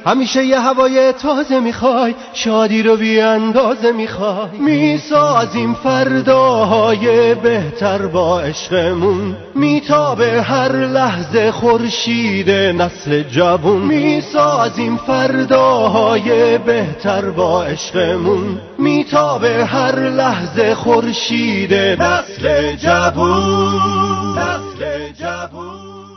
همیشه یه هوای تازه میخوای، شادی رو بی اندازه میخوای. میسازیم فرداهای بهتر با عشقمون، میتابه هر لحظه خورشید نسل جوون. میسازیم فرداهای بهتر با عشقمون، میتابه هر لحظه خورشید نسل جوون. نسل جوون.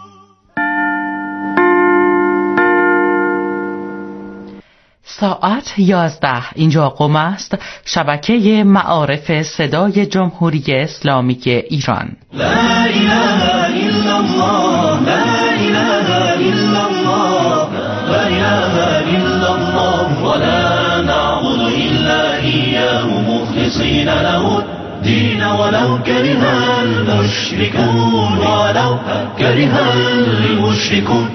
ساعت 11 اینجا قم است، شبکه معارف صدای جمهوری اسلامی ایران. لا اله الا الله، لا اله الا الله، لا اله الا الله، ولا نعبد الا اياه مخلصين له الدين ولو كره المشركون، ولو كره المشركون.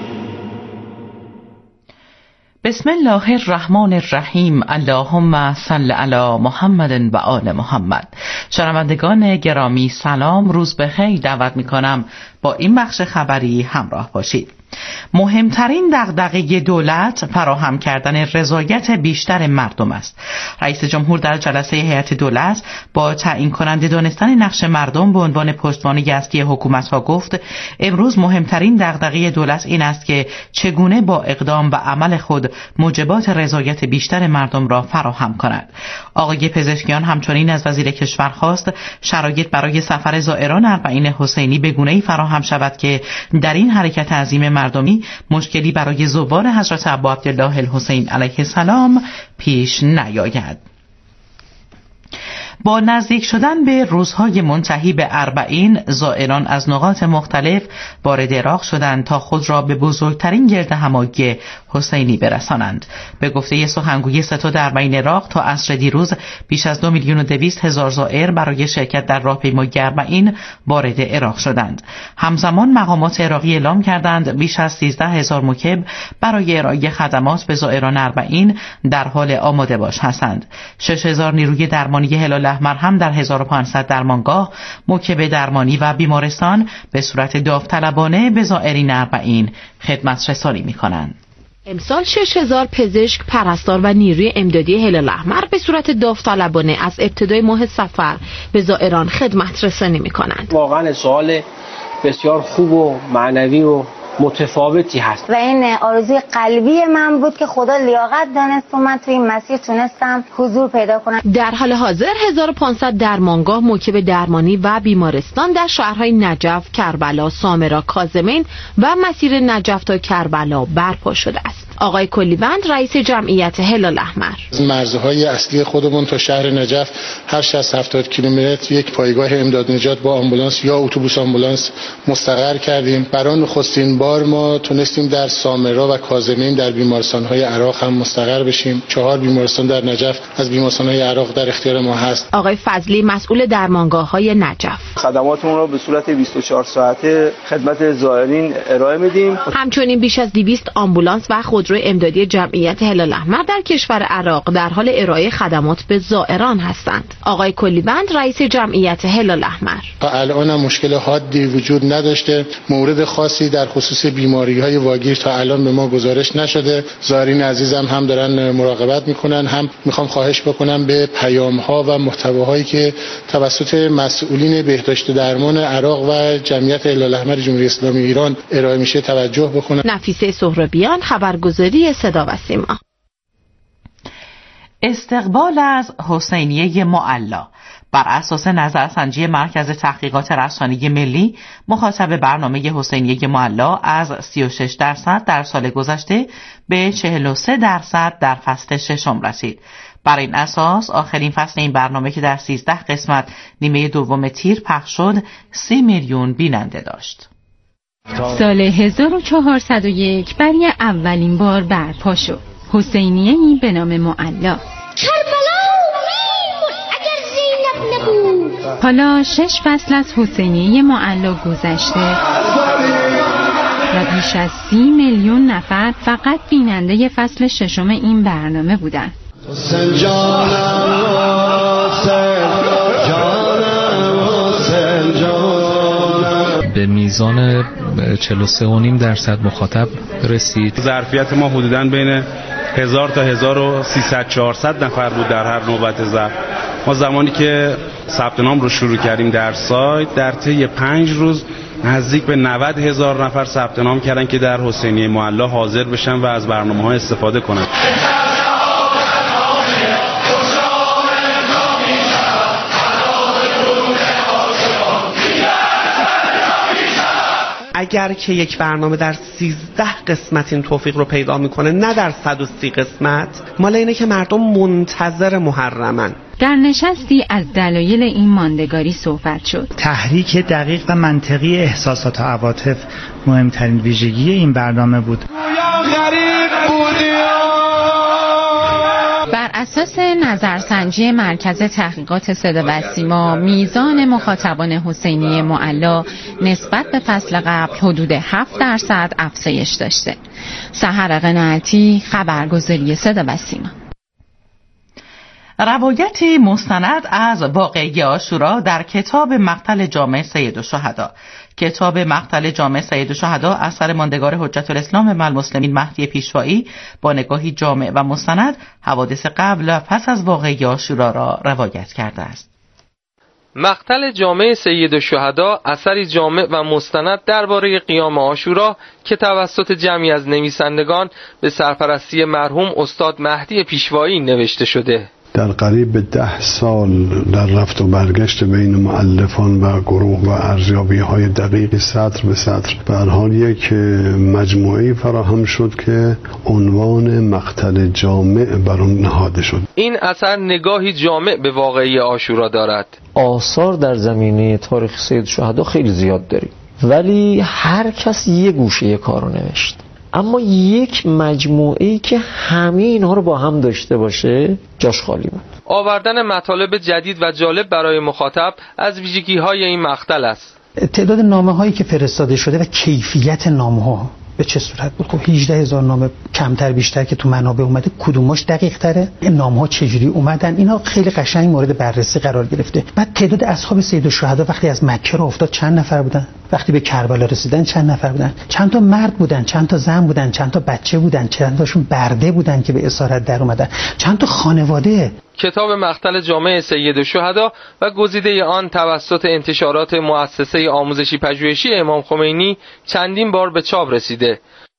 بسم الله الرحمن الرحیم. اللهم صل علی محمد و آل محمد. شنوندگان گرامی سلام، روز بخیر. دعوت میکنم با این بخش خبری همراه باشید. مهمترین دغدغه دولت فراهم کردن رضایت بیشتر مردم است. رئیس جمهور در جلسه هیئت دولت با تعیین کننده دانستن نقش مردم به عنوان پشتوانه اصلی حکومت‌ها گفت امروز مهمترین دغدغه دولت این است که چگونه با اقدام و عمل خود موجبات رضایت بیشتر مردم را فراهم کند. آقای پزشکیان همچنین از وزیر کشور خواست شرایط برای سفر زائران اربعین حسینی به گونه‌ای فراهم شود که در این حرکت عظیم مردمی مشکلی برای زوار حضرت ابا عبدالله الحسین علیه السلام پیش نیاید. با نزدیک شدن به روزهای منتهی به اربعین، زائران از نقاط مختلف وارد عراق شدند تا خود را به بزرگترین گرد همایی حسینی برسانند. به گفته سخنگوی ستاد اربعین عراق تا عصر دیروز بیش از 2,200,000 زائر برای شرکت در راهپیمایی اربعین وارد عراق شدند. همزمان مقامات عراقی اعلام کردند بیش از 13,000 موکب برای ارائه خدمات به زائران اربعین در حال آماده باش هستند. 6,000 نیروی درمانی هلال احمر هم در 1500 درمانگاه، موکب درمانی و بیمارستان به صورت داوطلبانه به زائرین اربعین خدمت رسانی می‌کنند. امسال 6,000 پزشک، پرستار و نیروی امدادی هلال احمر به صورت داوطلبانه از ابتدای ماه صفر به زائران خدمت رسانی می‌کنند. واقعا سوال بسیار خوب و معنوی و متفاوتی هست و این آرزوی قلبی من بود که خدا لیاقت دانست و من توی این مسیر تونستم حضور پیدا کنم. در حال حاضر 1500 درمانگاه، موکب درمانی و بیمارستان در شهرهای نجف، کربلا، سامرا، کاظمین و مسیر نجف تا کربلا برپا شده است. آقای کلیوند رئیس جمعیت هلال احمر: مرزهای اصلی خودمون تا شهر نجف هر 60-70 کیلومتر یک پایگاه امداد نجات با آمبولانس یا اتوبوس آمبولانس مستقر کردیم. برای نخستین بار ما تونستیم در سامرا و کاظمین در بیمارستان‌های عراق هم مستقر بشیم. 4 بیمارستان در نجف از بیمارستان‌های عراق در اختیار ما هست. آقای فضلی مسئول درمانگاه‌های نجف: خدماتمون رو به صورت 24 ساعته خدمت زائرین ارائه میدیم. همچنین بیش از 200 آمبولانس و خودروی امدادی جمعیت هلال احمر در کشور عراق در حال ارائه خدمات به زائران هستند. آقای کلیوند رئیس جمعیت هلال احمر: تا الان مشکل حادی وجود نداشته. مورد خاصی در خصوص بیماری‌های واگیر تا الان به ما گزارش نشده. زائرین عزیزم هم دارن مراقبت میکنن. هم میخوام خواهش بکنم به پیام‌ها و محتواهایی که توسط مسئولین بهداشت درمان عراق و جمعیت هلال احمر جمهوری اسلامی ایران ارائه میشه توجه بکنن. نفیسه سهرابیان، خبرگزاری صدا و سیما. استقبال از حسینیه معلا. بر اساس نظرسنجی مرکز تحقیقات رسانه‌ای ملی، مخاطب برنامه حسینیه معلا از 36% در سال گذشته به 43% در فصل ششم رسید. بر این اساس آخرین فصل این برنامه که در 13 قسمت نیمه دوم تیر پخش شد 30 میلیون بیننده داشت. سال 1401 برای اولین بار برپا شد حسینیه‌ای به نام معلا. حالا 6 فصل از حسینیه معلا گذشته و بیش از 30 میلیون نفر فقط بیننده فصل ششم این برنامه بودند. به به میزان 43.5% مخاطب رسید. ظرفیت ما حدوداً بین 1000 تا 1300-400 نفر بود در هر نوبت ضبط. ما زمانی که ثبت نام رو شروع کردیم در سایت، در طی 5 روز نزدیک به 90,000 نفر ثبت نام کردن که در حسینیه معلی حاضر بشن و از برنامه‌ها استفاده کنن. اگر که یک برنامه در 13 قسمت این توفیق رو پیدا میکنه، نه در 130 قسمت، مال اینه که مردم منتظر محرمن. در نشستی از دلایل این ماندگاری صحبت شد. تحریک دقیق و منطقی احساسات و عواطف مهمترین ویژگی این برنامه بود. بر اساس نظرسنجی مرکز تحقیقات صدا و سیما، میزان مخاطبان حسینیه معلی نسبت به فصل قبل حدود 7% افزایش داشته. سحر قناعتی، خبرگزاری صدا و سیما. روایتی مستند از واقعه عاشورا در کتاب مقتل جامع سید الشهدا. کتاب مقتل جامع سید الشهدا اثر ماندگار حجت الاسلام و المسلمین مهدی پیشوایی با نگاهی جامع و مستند حوادث قبل و پس از واقعه عاشورا را روایت کرده است. مقتل جامع سید الشهدا اثری جامع و مستند درباره قیام عاشورا که توسط جمعی از نویسندگان به سرپرستی مرحوم استاد مهدی پیشوایی نوشته شده. در قریب 10 سال در رفت و برگشت بین مؤلفان و گروه و ارزیابی‌های دقیق سطر به سطر به هر حال یک مجموعه فراهم شد که عنوان مقتل جامع بر آن نهاده شد. این اثر نگاهی جامع به واقعه عاشورا دارد. آثار در زمینه تاریخ سید الشهدا خیلی زیاد داریم، ولی هر کس یه گوشه کارو نوشت. اما یک مجموعه‌ای که همه اینها رو با هم داشته باشه جاش خالی بود. آوردن مطالب جدید و جالب برای مخاطب از ویژگی‌های این مقتل است. تعداد نامه‌هایی که فرستاده شده و کیفیت نامه‌ها به چه صورت بود؟ خب 18,000 نامه کمتر بیشتر که تو منابع اومده، کدومش دقیق تره؟ این نامه‌ها چجوری اومدن؟ اینا خیلی قشنگ مورد بررسی قرار گرفته. بعد تعداد اصحاب سید الشهدا وقتی از مکه رو افتاد چند نفر بودن؟ وقتی به کربلا رسیدن چند نفر بودن؟ چند تا مرد بودن، چند تا زن بودن، چند تا بچه بودن، چند تاشون برده بودن که به اسارت در اومدن، چند تا خانواده. کتاب مقتل جامع سید الشهدا و گزیده آن توسط انتشارات مؤسسه آموزشی پژوهشی امام خمینی چندین بار به چاپ رسیده.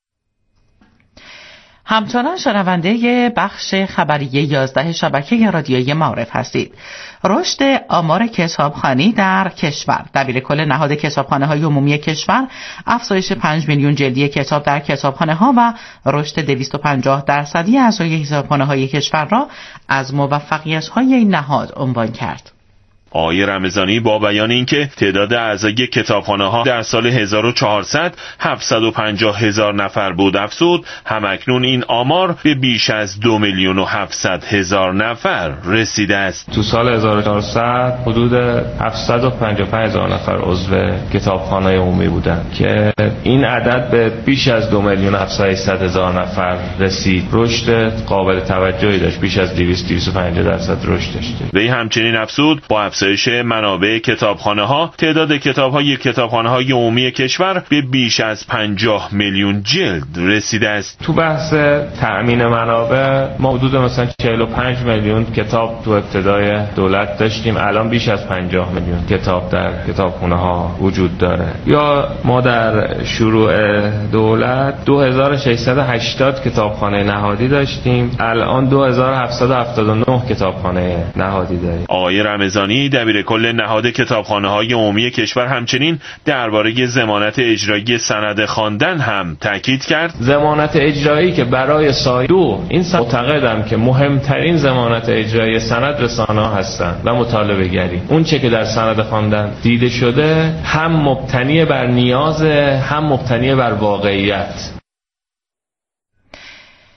همچنان شنونده بخش خبری 11 شبکه رادیویی معارف هستید. رشد آمار کتابخوانی در کشور. دبیرکل نهاد کتابخانه‌های عمومی کشور افزایش 5 میلیون جلدی کتاب در کتابخانه‌ها و رشد 250% اعضای کتابخانه‌های کشور را از موفقیت‌های این نهاد عنوان کرد. آقای رمضانی با بیان اینکه تعداد اعضای کتابخانه‌ها در سال 1400 750,000 نفر بود افزود، همکنون این آمار به بیش از 2,700,000 نفر رسیده است. تو سال 1400 حدود 755,000 نفر عضو کتابخانه عمومی بودند که این عدد به بیش از 2,700,000 نفر رسید. رشد قابل توجهی داشت، بیش از 200-250% رشد داشته. وی همچنین افزود با افزایش منابع کتابخانه‌ها تعداد کتابخانه‌های عمومی کشور به بیش از 50 میلیون جلد رسیده است. تو بحث تأمین منابع ما حدود مثلا 45 میلیون کتاب تو ابتدای دولت داشتیم، الان بیش از 50 میلیون کتاب در کتابخانه‌ها وجود داره. یا ما در شروع دولت 2680 کتابخانه نهادی داشتیم، الان 2779 کتابخانه نهادی داریم. آقای رمضانی دبیرکل نهاد کتابخانه‌های عمومی کشور همچنین درباره ضمانت اجرایی سند خواندن هم تاکید کرد. ضمانت اجرایی که برای سال 2 این معتقدم که مهمترین ضمانت اجرایی سند رسانه‌ها هستند و مطالبه گری. اون چه که در سند خواندن دیده شده هم مبتنی بر نیاز، هم مبتنی بر واقعیت.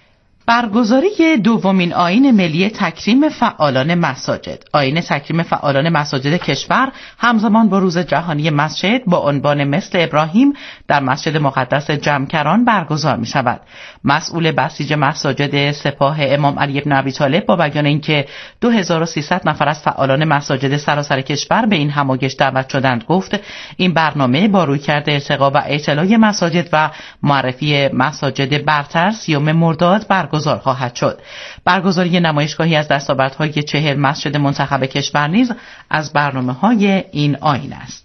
برگزاری دومین آیین ملی تکریم فعالان مساجد. آیین تکریم فعالان مساجد کشور همزمان با روز جهانی مسجد با عنوان مثل ابراهیم در مسجد مقدس جمکران برگزار می شود. مسئول بسیج مساجد سپاه امام علی بن ابی طالب با بیان اینکه 2300 نفر از فعالان مساجد سراسر کشور به این همایش دعوت شدند گفت این برنامه با رویکرد ارتقا و اطلاع مساجد و معرفی مساجد برتر 30 مرداد برگزار خواهد شد. برگزاری نمایشگاهی از دستاوردهای 40 مسجد منتخب کشور نیز از برنامه‌های این آیین است.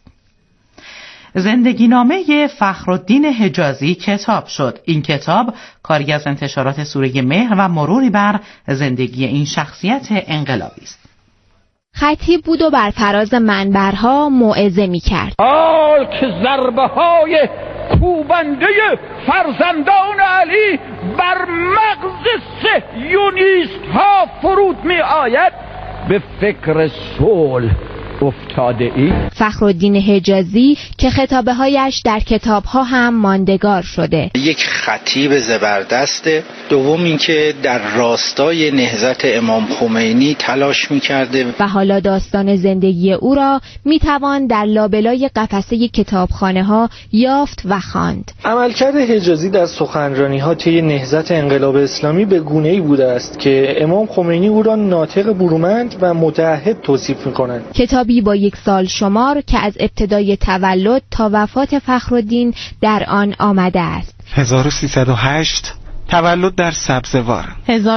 زندگی نامه فخرالدین حجازی کتاب شد. این کتاب کاری از انتشارات سوره مهر و مروری بر زندگی این شخصیت انقلابی است. خطیب بود و بر فراز منبرها موعظه می‌کرد. حال که ضربه‌های کوبنده فرزندان علی بر مغز صهیونیست‌ها فرود می‌آید، به فکر صلح افتاده ای؟ فخرالدین حجازی که خطابه‌هایش در کتاب‌ها هم ماندگار شده. یک خطیب زبردسته. دوم اینکه در راستای نهضت امام خمینی تلاش می‌کرده و حالا داستان زندگی او را می‌توان در لابلای قفسه کتابخانه‌ها یافت و خواند. عملکرد حجازی در سخنرانی‌ها طی نهضت انقلاب اسلامی به گونه‌ای بوده است که امام خمینی او را ناطق برومند و متعهد توصیف می‌کنند. کتابی با یک سال شمار که از ابتدای تولد تا وفات فخرالدین در آن آمده است. 1308 تولد در سبزوار،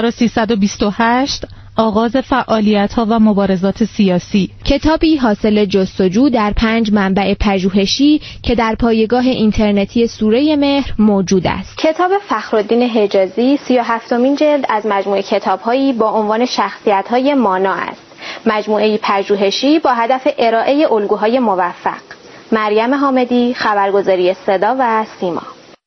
1328 آغاز فعالیت‌ها و مبارزات سیاسی. کتابی حاصل جستجو در 5 منبع پژوهشی که در پایگاه اینترنتی سوره مهر موجود است. کتاب فخرالدین حجازی 37مین جلد از مجموعه کتاب‌هایی با عنوان شخصیت‌های مانا است. مجموعه پژوهشی با هدف ارائه الگوهای موفق. مریم حامدی، خبرگزاری صدا و سیما.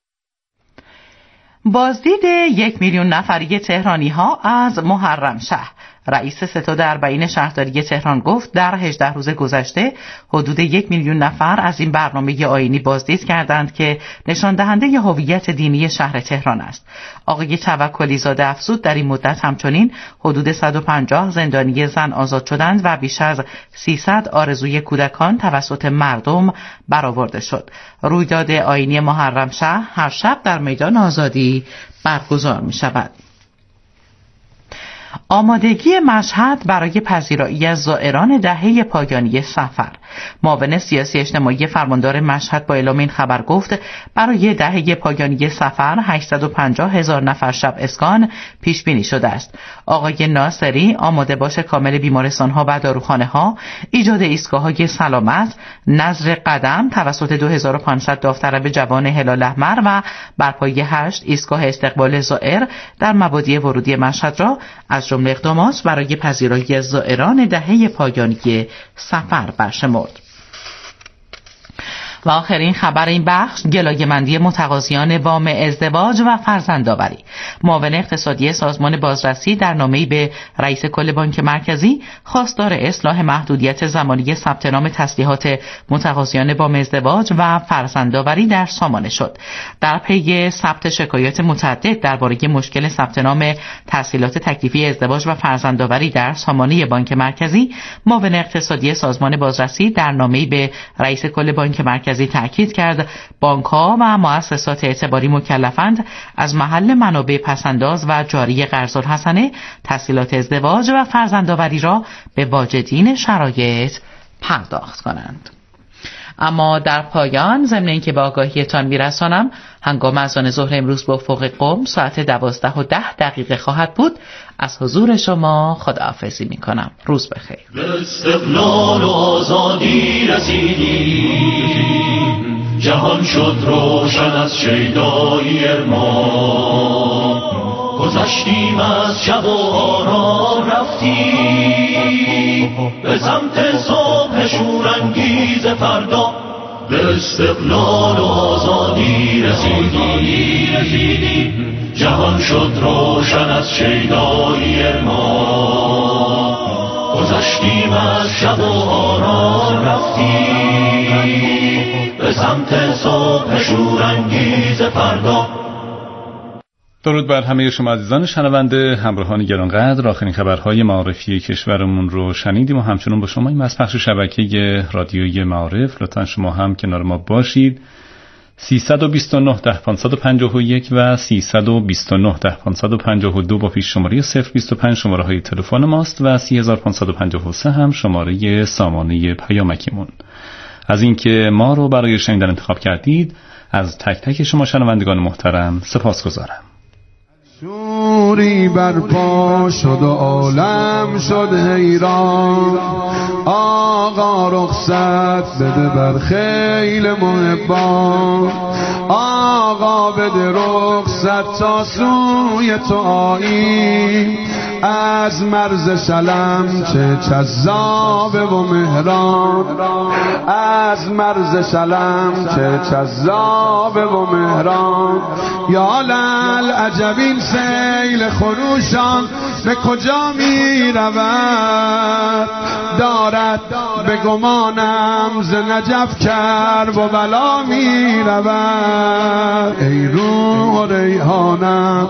بازدید 1 میلیون نفری تهرانی ها از محرم شهر. رئیس ستاد اربعین شهرداری تهران گفت در 18 روز گذشته حدود 1 میلیون نفر از این برنامه آیینی بازدید کردند که نشان دهنده هویت دینی شهر تهران است. آقای توکلی زاده افزود در این مدت همچنین حدود 150 زندانی زن آزاد شدند و بیش از 300 آرزوی کودکان توسط مردم برآورده شد. رویداد آیینی محرم شهر هر شب در میدان آزادی برگزار می شود. آمادگی مشهد برای پذیرایی از زائران دهه پایانی سفر. معاون سیاسی اجتماعی فرماندار مشهد با اعلام این خبر گفت برای دهه پایانی سفر 850,000 نفر شب اسکان پیش بینی شده است. آقای ناصری آماده باش کامل بیمارستان‌ها و داروخانه‌ها، ایجاد ایستگاه‌های سلامت، نظر قدم توسط 2500 داوطلب جوان هلال احمر و برپایی 8 ایستگاه استقبال زائر در مبادی ورودی مشهد را از جمله اقدامات برای پذیرایی از زائران دهه پایانی سفر برشمرد. و آخرین خبر این بخش گلایه‌مندی متقاضیان وام ازدواج و فرزندآوری. معاون اقتصادی سازمان بازرسی در نامه‌ای به رئیس کل بانک مرکزی خواستار اصلاح محدودیت زمانی ثبت نام تسلیحات متقاضیان وام ازدواج و فرزندآوری در سامانه شد. در پی ثبت شکایات متعدد درباره مشکل ثبت نام تسهیلات تکلیفی ازدواج و فرزندآوری در سامانه بانک مرکزی، معاون اقتصادی سازمان بازرسی در نامه‌ای به رئیس کل بانک مرکزی تأکید کرد بانک‌ها و مؤسسات اعتباری مکلفند از محل منابع پسنداز و جاری قرض‌الحسنه تسهیلات ازدواج و فرزندآوری را به واجدین شرایط پرداخت کنند. اما در پایان ضمن اینکه به آگاهیتان میرسانم هنگام اذان ظهر امروز به افق قم ساعت 12:10 خواهد بود. از حضور شما خداحافظی میکنم. روز بخیر. به استقلال و آزادی رسیدیم، جهان شد روشن از شیدایی ارمان، گذشتیم از شب و آرام رفتیم به سمت صبح شورانگیز فردا. به استقلال و آزادی رسیدیم، جهان شد روشن از شیدایی ارمان، گذشتیم از شب و آرام رفتیم به سمت صبح شورانگیز فردا. درود بر همه شما عزیزان شنونده، همراهان گرانقدر. آخرین خبرهای معارفی کشورمون رو شنیدیم و همچنان با شما این از پخش شبکه رادیویی معارف. لطفا شما هم کنار ما باشید. 329 10 551 و 329 10 552 با پیش شماره 025 شماره های تلفن ماست و 3553 هم شماره سامانه پیامکیمون. از اینکه ما رو برای شنیدن انتخاب کردید از تک تک شما شنوندگان محترم سپاسگزارم. شوری برپا شد و عالم شد حیران، آقا رخصت بده بر خیل محبان، آقا بده رخصت تا سوی تو آییم، از مرز شلم چه جذابه و مهران، از مرز شلم چه جذابه و مهران. یا لل عجبین سیل خروشان به کجا می رود، دارد به گمانم ز نجف کرب و بلا می رود. ای روح و ریحانم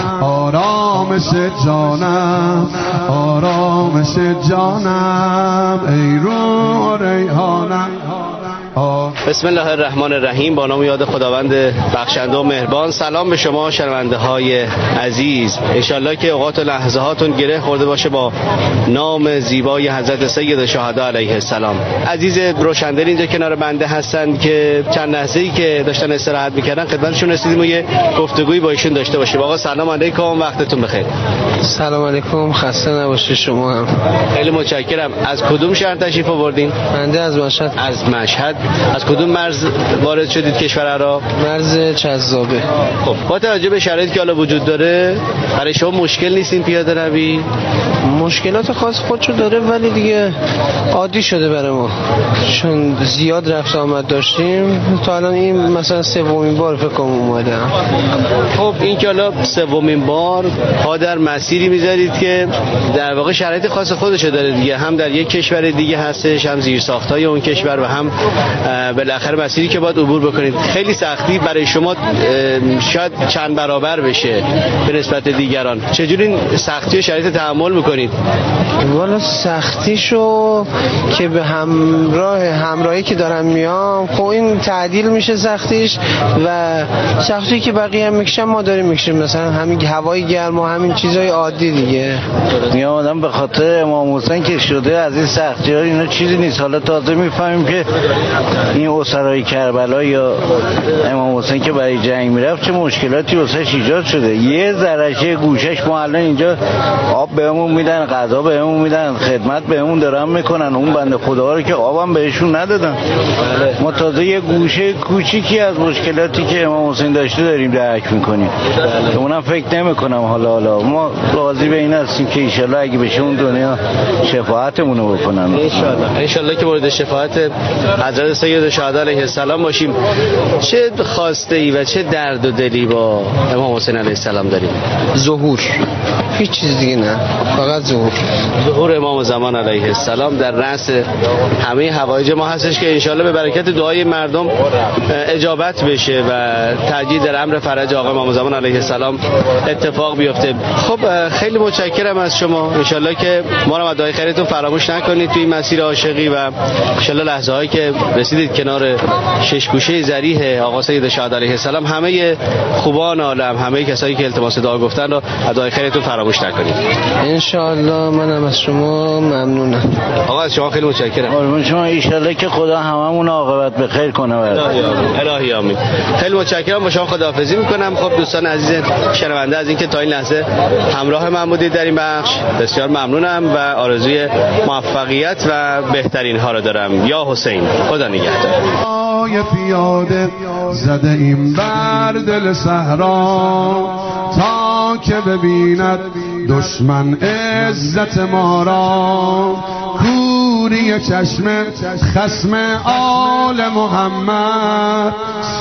آرامش جانم، آرامش جانم، ای روح و ریحانم. بسم الله الرحمن الرحیم. با نام یاد خداوند بخشنده و مهربان. سلام به شما شنونده های عزیز. انشالله که اوقات و لحظه هاتون گره خورده باشه با نام زیبای حضرت سید الشهدا علیه السلام. عزیز روشندل اینجا کنار بنده هستن که چند لحظه‌ای که داشتن استراحت میکردن خدمتشون رسیدیم و یه گفتگویی با ایشون داشته باشیم. آقا سلام علیکم، وقتتون بخیر. سلام علیکم، خسته نباشید شما هم. خیلی متشکرم. از کدوم شهر تشریف آوردین؟ بنده از مشهد. از مشهد. از کدوم مرز وارد شدید کشور عراق؟ مرز جذابه. خب با توجه به شرایطی که حالا وجود داره برای شما مشکل نیست این پیاده روی؟ مشکلات خاص خودشو داره ولی دیگه عادی شده برای ما، چون زیاد رفت آمد داشتیم. تا الان این مثلا سومین بار فکر کنم اومدم. خب این که حالا سومین بار پا در مسیری میذارید که در واقع شرایط خاص خودشو داره دیگه، هم در یک کشور دیگه هستش، هم زیرساختای اون کشور و هم بالاخره مسیری که باید عبور بکنید. خیلی سختی برای شما شاید چند برابر بشه به نسبت دیگران. چجوری این سختی و شرایط تحمل میکنید؟ والا سختیشو که به همراهی که دارم میام، خب این تعدیل میشه سختیش، و سختی که بقیه هم میکشن ما داریم میکشیم، مثلا همین هوای گرم و همین چیزای عادی دیگه. میام آدم به خاطر امام حسین که شده از این سختی ها اینا چیزی نیست. حالا تازه میفهمیم که این اسرای کربلا یا امام حسین که برای جنگ میرفت چه مشکلاتی واسش ایجاد شده. یه ذره گوشش ما الان اینجا آب بهمون میدن، غذا بهمون میدن، خدمت بهمون دارن میکنن، اون بنده خدا رو که آبم بهشون ندادن. ما تازه یه گوشه کوچیکی از مشکلاتی که امام حسین داشته داریم درک میکنیم. اونم فکر نمیکنم حالا ما راضی به این هستیم که ان شاءالله اگه بشه اون دنیا شفاعتمون رو بکنن. ان شاءالله که مورد شفاعت حضرت سید الشهدا علیه السلام باشیم. چه خواسته ای و چه درد و دلی با امام حسین علیه السلام داریم؟ ظهور، هیچ چیز دیگه نه، فقط ظهور امام زمان علیه السلام در رأس همه حوایج ما هستش که انشالله به برکت دعای مردم اجابت بشه و تأکید در امر فرج آقا امام زمان علیه السلام اتفاق بیفته. خب خیلی متشکرم از شما. انشالله که ما رو دعای خیرتون فراموش نکنید توی مسیر عاشقی و انشالله لحظه هایی که رسیدید کنار شش گوشه ضریح آقا سید الشهدا علیه السلام همه خوبان عالم، همه کسایی که التماس دعا گفتن رو دعای خیرتون فراموش نکنید. انشالله منم از شما ممنونم. آقا از شما خیلی متشکرم. قربون شما. انشالله که خدا هممون عاقبت به خیر کنه. الهی آمین. خیلی متشکرم. با شما خداحافظی میکنم. خب دوستان عزیز شنونده از اینکه تا این لحظه همراه من بودید در این بخش بسیار ممنونم و آرزوی موفقیت و بهترین ها رو دارم. یا حسین، خدا نگهدار. پیاده زده این بر دل صحرا تا که ببیند دشمن عزت ما را، کوری چشم خصم آل محمد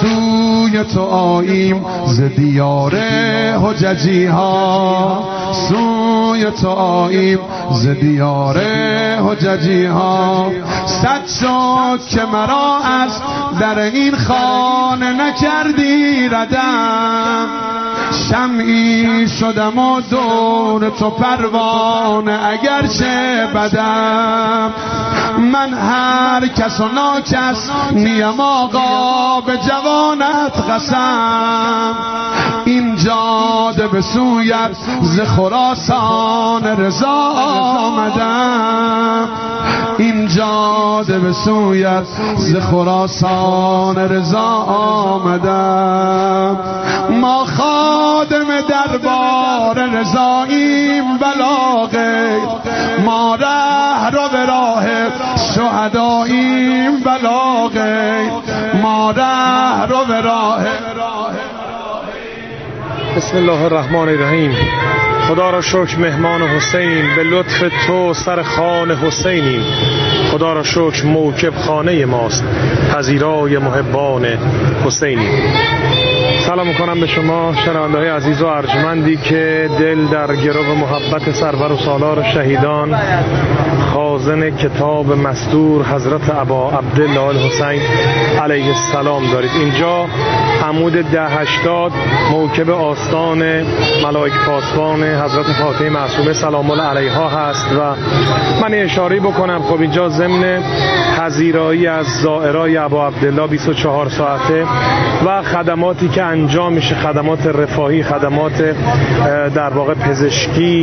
سوی تو آییم ز دیار حججی ها، سوی تو آییم ز دیار حججی ها. صد شد که مرا از در این خانه نکردی ردم، شمعی شدم و دور تو پروانه، اگرچه بدم من هر کس و ناکس نیم آقا به جوانت قسم. این جاده به سویت ز خراسان رضا آمدم، این جاده به سویت ز خراسان رضا آمدم. ما خادم دربار رضاییم ولا غیر، ما ره رو به راه شهداییم ولا غیر، ما ره رو به راه. بسم الله الرحمن الرحیم. خدا را شکر مهمان حسین، به لطف تو سر خان حسینیم. خدا را شکر موکب خانه ماست، پذیرای محبان حسینیم. سلام میکنم به شما شنونده‌های عزیز و ارجمندی که دل در گرو محبت سرور و سالار شهیدان خازن کتاب مستور حضرت ابا عبدالله الحسین علیه السلام دارید. اینجا عمود 1080 موکب آستان ملائک پاسبان حضرت فاطمه معصومه سلام الله علیها هست و من اشاره بکنم خب اینجا ضمن پذیرایی از زائرای ابا عبدالله 24 ساعته و خدماتی که انجام میشه، خدمات رفاهی، خدمات در واقع پزشکی،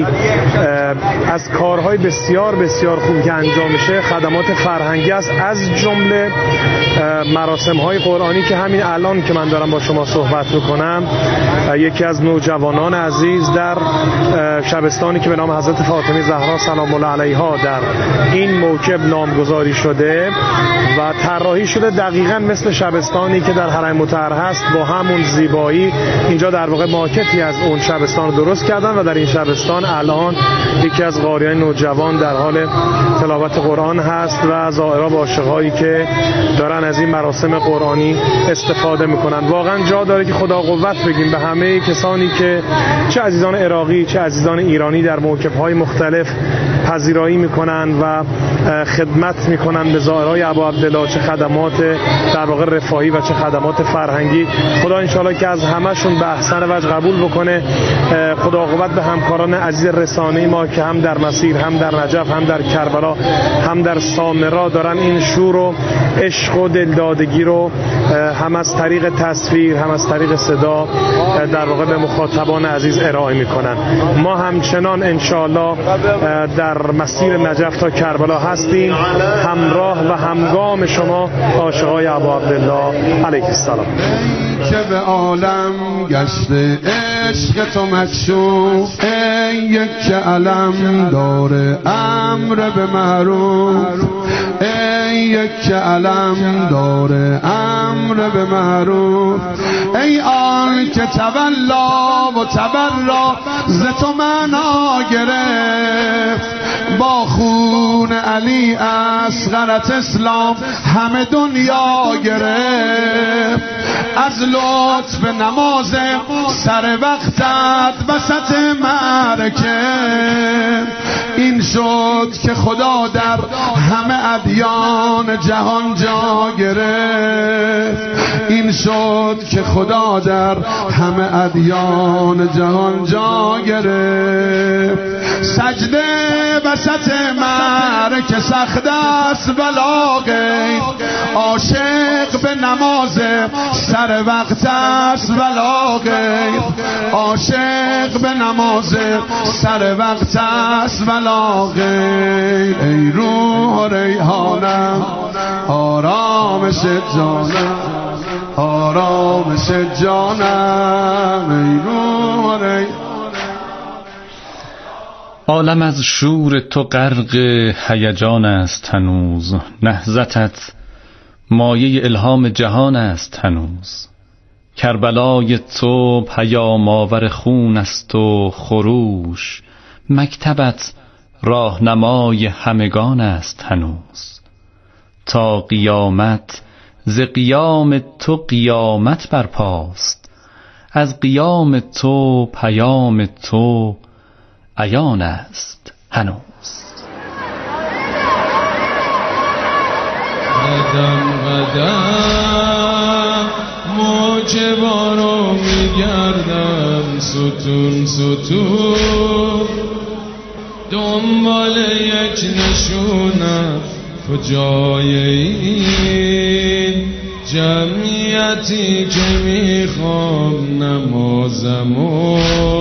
از کارهای بسیار بسیار خوب که انجام میشه، خدمات فرهنگی است، از جمله مراسم‌های قرآنی که همین الان که من دارم با شما صحبت میکنم یکی از نوجوانان عزیز در شبستانی که به نام حضرت فاطمه زهرا سلام الله علیها در این موکب نامگذاری شده و طراحی شده دقیقاً مثل شبستانی که در حرم مطهر هست، با همون زیبایی اینجا در واقع ماکتی از اون شبستان درست کردن و در این شبستان الان یکی از قاریان نوجوان در حال تلاوت قرآن هست و زائران و عاشقایی که دارن از این مراسم قرآنی استفاده میکنن. واقعا جا داره که خدا قوت بگیم به همه کسانی که چه عزیزان عراقی چه عزیزان ایرانی در موکب‌های مختلف پذیرایی میکنن و خدمت میکنن به زائرای ابا عبدالله، چه خدمات در واقع رفاهی و چه خدمات فرهنگی. خدا انشالله که از همشون به احسن وجه قبول بکنه. خدا قوت به همکاران عزیز رسانه‌ای ما که هم در مسیر، هم در نجف، هم در کربلا، هم در سامرا دارن این شور و عشق و دلدادگی رو هم از طریق تصویر هم از طریق صدا در واقع به مخاطبان عزیز ارائه میکنن. ما همچنان انشالله در مسیر نجف تا کربلا هستیم، همراه و همگام شما عاشقای ابا عبدالله علیه السلام. که به عالم گشته عشق تو مشوق، ای یک علم داره امر به معروف، ای یک علم داره امر به معروف، ای آن که تولا و تبرا ز تو معنا گرفت، با خون علی اصغرت اسلام همه دنیا گرفت، از لطف نماز سر وقتت وسط معرکه، این شد که خدا در همه ادیان جهان جا گرفت، این شد که خدا در همه ادیان جهان جا گرفت. سجده وسط معرکه سخت است ولا غیر، عاشق به نماز سر وقت است ولا غیر، عاشق به نماز سر وقت است ولا غیر. ای روح و ریحانم آرامش جانم، آرامش جانم، ای روح و ریحانم. عالم از شور تو غرق هیجان است هنوز، نهضتت مایه الهام جهان است هنوز، کربلای تو پیام آور خون است و خروش، مکتبت راهنمای همگان است هنوز، تا قیامت ز قیام تو قیامت برپاست، از قیام تو پیام تو عیان است هنوز. قدم قدم موج بارو میگردم، ستون ستون دنبال یک نشونم کجای این جمعیتی که میخوام نمازمو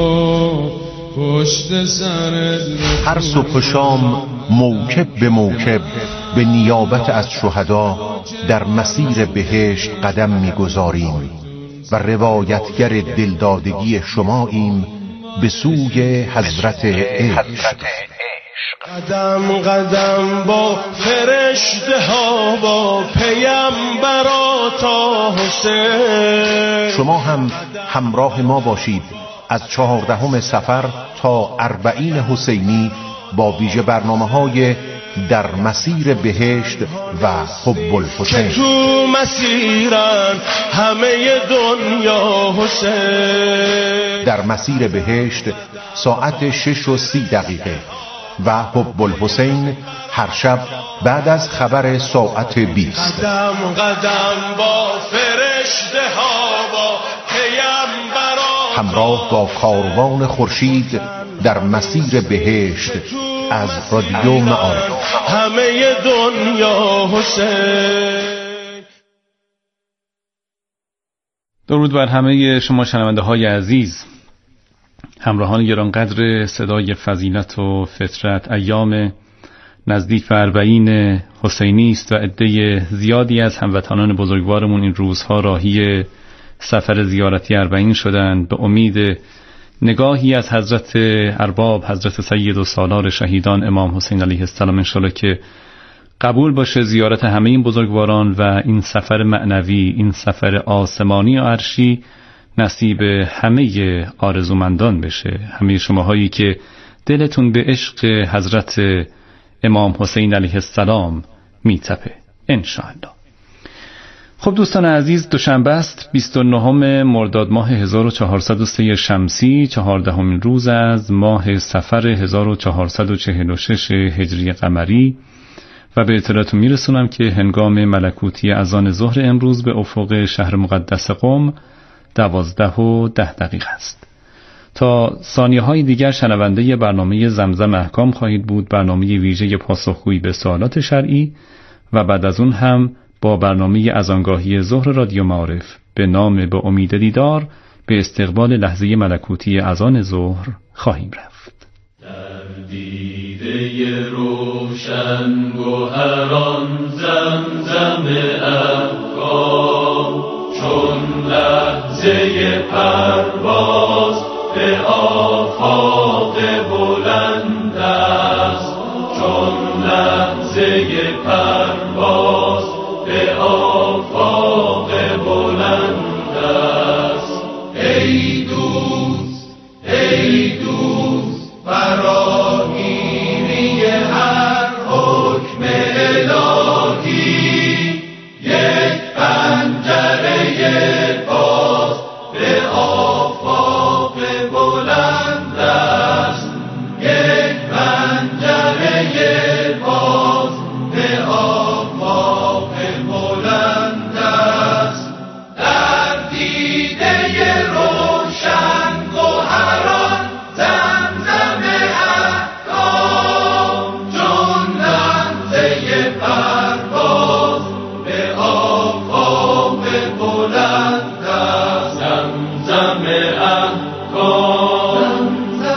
پشت سرت. هر صبح و شام موکب به موکب به نیابت از شهدا در مسیر بهشت قدم میگذاریم و روایتگر دلدادگی شماییم به سوی حضرت عشق. قدم قدم با فرشته ها با پیامبرات تا حسین. شما هم همراه ما باشید از 14 صفر تا 40 حسینی با ویژه برنامه‌های در مسیر بهشت و حب الحسین. تو مسیرن همه دنیا حسین. در مسیر بهشت ساعت 6:30 و حب الحسین هر شب بعد از خبر ساعت 20. قدم قدم با فرشته ها با پیامبران همراه با کاروان خورشید در مسیر بهشت از رادیو معارف. همه دنیا حسین. درود بر همه شما شنونده های عزیز، همراهان گرانقدر صدای فضیلت و فطرت. ایام نزدیک به 40 حسینی است و عده زیادی از هموطنان بزرگوارمون این روزها راهی سفر زیارتی 40 شدند به امید نگاهی از حضرت ارباب، حضرت سید و سالار شهیدان امام حسین علیه السلام. انشالله که قبول باشه زیارت همه این بزرگواران و این سفر معنوی، این سفر آسمانی و عرشی نصیب همه آرزومندان بشه، همه شماهایی که دلتون به عشق حضرت امام حسین علیه السلام میتپه انشاءالله. خب دوستان عزیز، دوشنبه است 29 مرداد ماه 1403 شمسی، 14مین روز از ماه صفر 1446 هجری قمری و به اطلاعتون میرسونم که هنگام ملکوتی اذان ظهر امروز به افق شهر مقدس قم 12:10 است. تا ثانیه های دیگر شنونده برنامه زمزم احکام خواهید بود، برنامه ویژه پاسخگویی به سوالات شرعی، و بعد از اون هم با برنامه اذانگاهی ظهر رادیو معارف به نام به امید دیدار به استقبال لحظه ملکوتی اذان ظهر خواهیم رفت. در دیده روشن گوهران زمزم احکام چون لحظه پرواز به آفاق بلند است، چون لحظه پرواز به آفاق بلند است. ای دوست ای دوست فراگیری هر حکم الهی، یک پنجره باز به آفاق بلند است، یک پنجره باز به آفاق بلند است. در دیده روشن گوهران زمزم احکام چون لحظه پرواز به آفاق بلند است. زمزم احکام.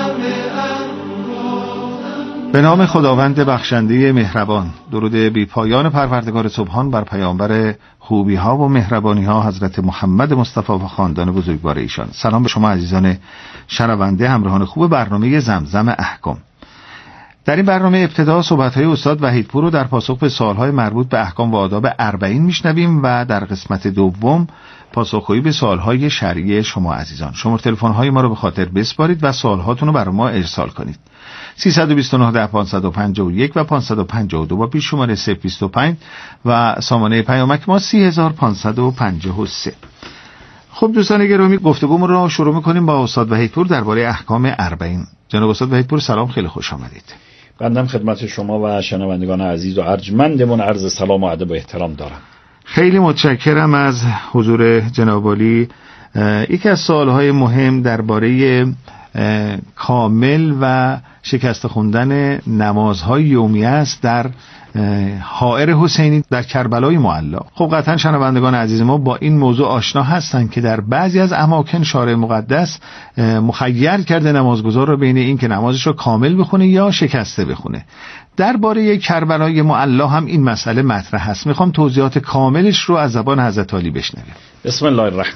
به نام خداوند بخشنده مهربان. درود بی پایان پروردگار سبحان بر پیامبر خوبی ها و مهربانی ها حضرت محمد مصطفی و خاندان بزرگوار ایشان. سلام به شما عزیزان شنونده، همراهان خوب برنامه زمزم احکام. در این برنامه ابتدا صحبت‌های استاد وحیدپور رو در پاسخ به سوال‌های مربوط به احکام و آداب 40 میشنویم و در قسمت دوم پاسخگویی به سوال‌های شرعی شما عزیزان. شماره تلفن‌های ما رو به خاطر بسپارید و سوال‌هاتون رو برای ما ارسال کنید. 329 551 و 552 با پیش شماره 025 و سامانه پیامک ما 30553. خب دوستان گرامی، گفتگومون رو شروع می‌کنیم با استاد وحیدپور درباره احکام 40. جناب استاد وحیدپور سلام، خیلی خوش آمدید. بنده خدمت شما و شنوندگان عزیز و ارجمندمون عرض سلام و ادب و احترام دارم. خیلی متشکرم از حضور جناب عالی یکی از سوالهای مهم درباره کامل و شکست خوندن نمازهای یومیه است در حائر حسینی در کربلای معلی. خب قطعا شنوندگان عزیز ما با این موضوع آشنا هستند که در بعضی از اماکن شارع مقدس مخیر کرده نمازگزار رو بین این که نمازش رو کامل بخونه یا شکسته بخونه. درباره کربلای معلی هم این مسئله مطرح هست. میخوام توضیحات کاملش رو از زبان حضرت علی بشنویم. بسم الله الرحمن